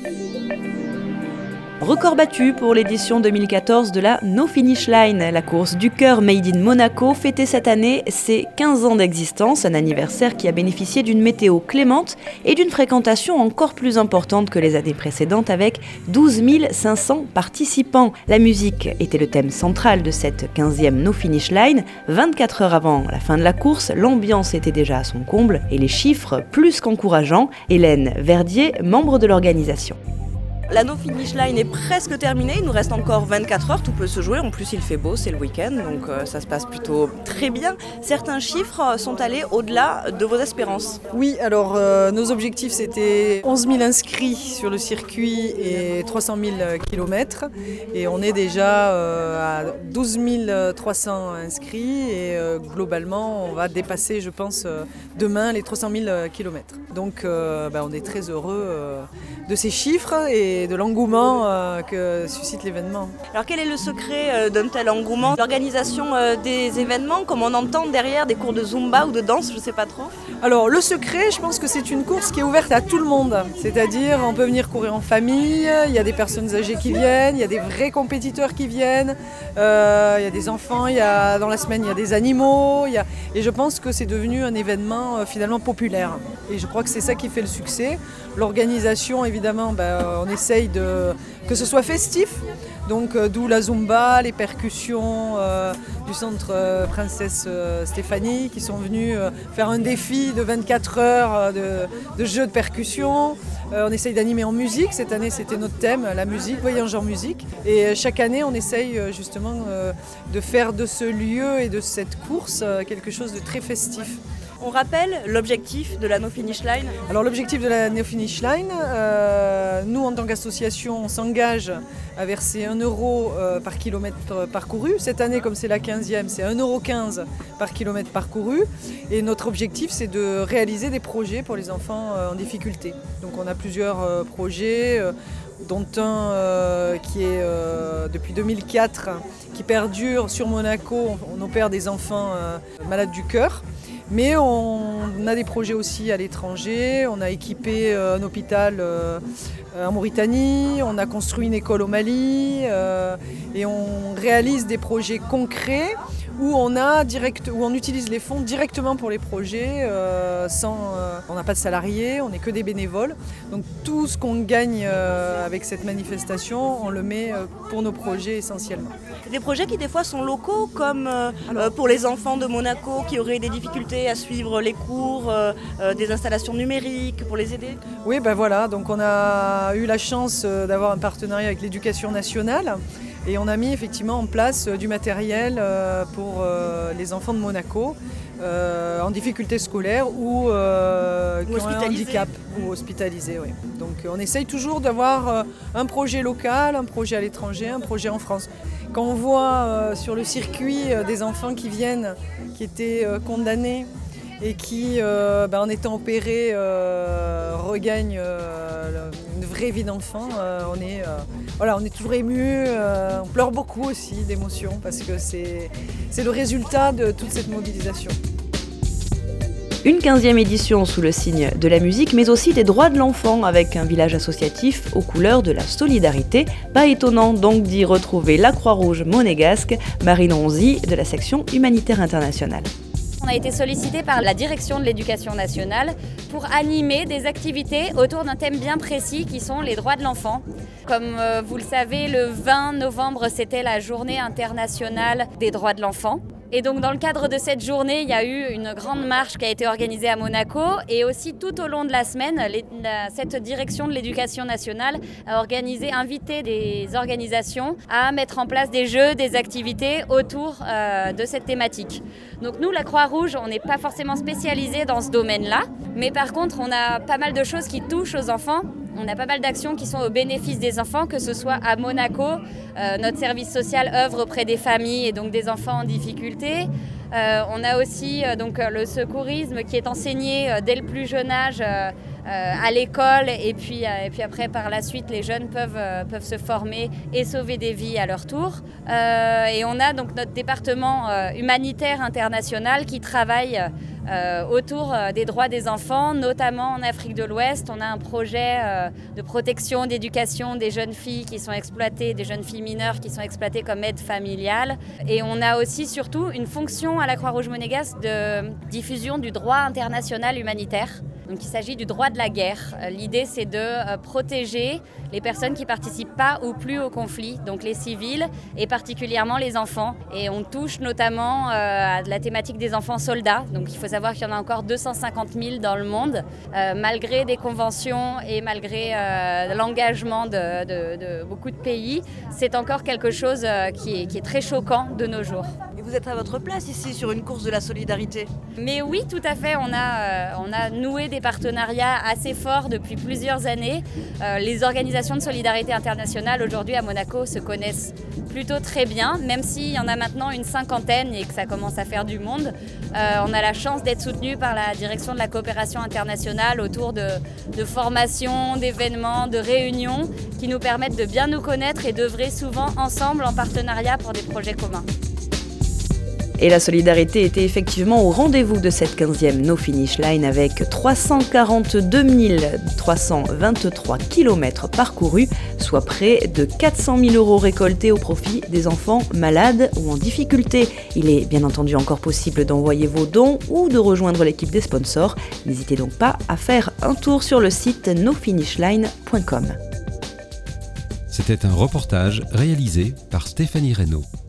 Record battu pour l'édition 2014 de la No Finish Line. La course du cœur Made in Monaco fêtait cette année ses 15 ans d'existence, un anniversaire qui a bénéficié d'une météo clémente et d'une fréquentation encore plus importante que les années précédentes avec 12 500 participants. La musique était le thème central de cette 15e No Finish Line. 24 heures avant la fin de la course, l'ambiance était déjà à son comble et les chiffres plus qu'encourageants. Hélène Verdier, membre de l'organisation. La No Finish Line est presque terminée, il nous reste encore 24 heures, tout peut se jouer, en plus il fait beau, c'est le week-end, donc ça se passe plutôt très bien. Certains chiffres sont allés au-delà de vos espérances. Oui, alors nos objectifs c'était 11 000 inscrits sur le circuit et 300 000 kilomètres, et on est déjà à 12 300 inscrits et globalement on va dépasser je pense demain les 300 000 kilomètres. Donc on est très heureux de ces chiffres et de l'engouement que suscite l'événement. Alors quel est le secret d'un tel engouement? L'organisation des événements, comme on entend derrière des cours de Zumba ou de danse, je ne sais pas trop. Alors le secret, je pense que c'est une course qui est ouverte à tout le monde. C'est-à-dire on peut venir courir en famille, il y a des personnes âgées qui viennent, il y a des vrais compétiteurs qui viennent, il y a des enfants, dans la semaine il y a des animaux, et je pense que c'est devenu un événement finalement populaire. Et je crois que c'est ça qui fait le succès. L'organisation évidemment, on essaye que ce soit festif, donc d'où la Zumba, les percussions du centre Princesse Stéphanie qui sont venus faire un défi de 24 heures de jeux de percussion. On essaye d'animer en musique, cette année c'était notre thème, la musique, voyage en musique. Et chaque année on essaye justement de faire de ce lieu et de cette course quelque chose de très festif. On rappelle l'objectif de la No Finish Line. Alors l'objectif de la No Finish Line, nous en tant qu'association, on s'engage à verser 1 € par kilomètre parcouru. Cette année, comme c'est la 15e, c'est 1,15 € par kilomètre parcouru. Et notre objectif, c'est de réaliser des projets pour les enfants en difficulté. Donc on a plusieurs projets, dont un qui est depuis 2004, qui perdure sur Monaco. On opère des enfants malades du cœur. Mais on a des projets aussi à l'étranger, on a équipé un hôpital en Mauritanie, on a construit une école au Mali et on réalise des projets concrets où on utilise les fonds directement pour les projets, on n'a pas de salariés, on n'est que des bénévoles. Donc tout ce qu'on gagne avec cette manifestation, on le met pour nos projets essentiellement. Des projets qui des fois sont locaux, comme pour les enfants de Monaco qui auraient des difficultés à suivre les cours, des installations numériques pour les aider. Oui, voilà, donc on a eu la chance d'avoir un partenariat avec l'Éducation nationale. Et on a mis effectivement en place du matériel pour les enfants de Monaco en difficulté scolaire ou qui ont un handicap ou hospitalisés. Oui. Donc on essaye toujours d'avoir un projet local, un projet à l'étranger, un projet en France. Quand on voit sur le circuit des enfants qui viennent, qui étaient condamnés et qui, en étant opérés, regagnent une vraie vie d'enfant, on est toujours ému, on pleure beaucoup aussi d'émotion parce que c'est le résultat de toute cette mobilisation. Une 15e édition sous le signe de la musique, mais aussi des droits de l'enfant, avec un village associatif aux couleurs de la solidarité. Pas étonnant donc d'y retrouver la Croix-Rouge monégasque, Marine Ronzi de la section humanitaire internationale. On a été sollicité par la direction de l'Éducation nationale pour animer des activités autour d'un thème bien précis qui sont les droits de l'enfant. Comme vous le savez, le 20 novembre, c'était la journée internationale des droits de l'enfant. Et donc dans le cadre de cette journée, il y a eu une grande marche qui a été organisée à Monaco et aussi tout au long de la semaine, cette direction de l'Éducation nationale a invité des organisations à mettre en place des jeux, des activités autour de cette thématique. Donc nous, la Croix-Rouge, on n'est pas forcément spécialisé dans ce domaine-là, mais par contre, on a pas mal de choses qui touchent aux enfants. On a pas mal d'actions qui sont au bénéfice des enfants, que ce soit à Monaco. Notre service social œuvre auprès des familles et donc des enfants en difficulté. On a aussi le secourisme qui est enseigné dès le plus jeune âge à l'école et puis après par la suite les jeunes peuvent se former et sauver des vies à leur tour. Et on a donc notre département humanitaire international qui travaille autour des droits des enfants, notamment en Afrique de l'Ouest. On a un projet de protection, d'éducation des jeunes filles qui sont exploitées, des jeunes filles mineures qui sont exploitées comme aide familiale. Et on a aussi surtout une fonction à la Croix-Rouge monégasque de diffusion du droit international humanitaire. Donc il s'agit du droit de la guerre. L'idée c'est de protéger les personnes qui ne participent pas ou plus au conflit, donc les civils et particulièrement les enfants. Et on touche notamment à la thématique des enfants soldats. Donc il faut savoir qu'il y en a encore 250 000 dans le monde. Malgré des conventions et malgré l'engagement de beaucoup de pays, c'est encore quelque chose qui est très choquant de nos jours. Et vous êtes à votre place ici sur une course de la solidarité? Mais oui, tout à fait. On a noué des partenariats assez forts depuis plusieurs années. Les organisations de solidarité internationale aujourd'hui à Monaco se connaissent plutôt très bien, même s'il y en a maintenant une 50aine et que ça commence à faire du monde. On a la chance d'être soutenu par la direction de la coopération internationale autour de formations, d'événements, de réunions qui nous permettent de bien nous connaître et d'œuvrer souvent ensemble en partenariat pour des projets communs. Et la solidarité était effectivement au rendez-vous de cette 15e No Finish Line avec 342 323 km parcourus, soit près de 400 000 € récoltés au profit des enfants malades ou en difficulté. Il est bien entendu encore possible d'envoyer vos dons ou de rejoindre l'équipe des sponsors. N'hésitez donc pas à faire un tour sur le site nofinishline.com. C'était un reportage réalisé par Stéphanie Reynaud.